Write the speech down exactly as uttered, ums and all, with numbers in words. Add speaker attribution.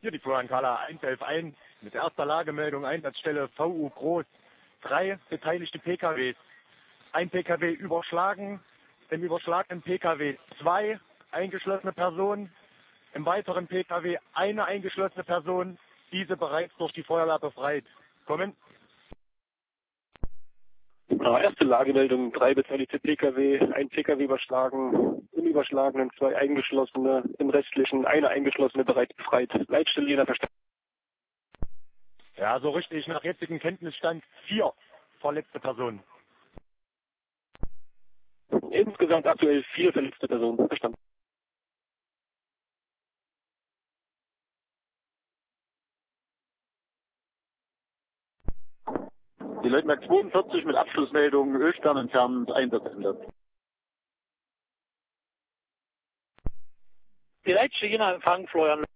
Speaker 1: Hier die Fluankala eins elf eins mit erster Lagemeldung Einsatzstelle V U Groß. Drei beteiligte P K Ws. Ein P K W überschlagen, im überschlagenen P K W zwei eingeschlossene Personen, im weiteren P K W eine eingeschlossene Person, diese bereits durch die Feuerwehr befreit. Kommen.
Speaker 2: Ja, erste Lagemeldung, drei beteiligte P K W, ein P K W überschlagen, im überschlagenen zwei eingeschlossene, im restlichen eine eingeschlossene bereits befreit. Leitstelle jeder Verstärkung.
Speaker 1: Ja, so richtig nach jetzigem Kenntnisstand vier verletzte Personen.
Speaker 2: Insgesamt aktuell vier verletzte Personen. Verstanden.
Speaker 3: Die Leutnant zweiundvierzig mit Abschlussmeldung Ölstern entfernt, Einsatzende.
Speaker 4: Die Leitstelle Empfang, Florian.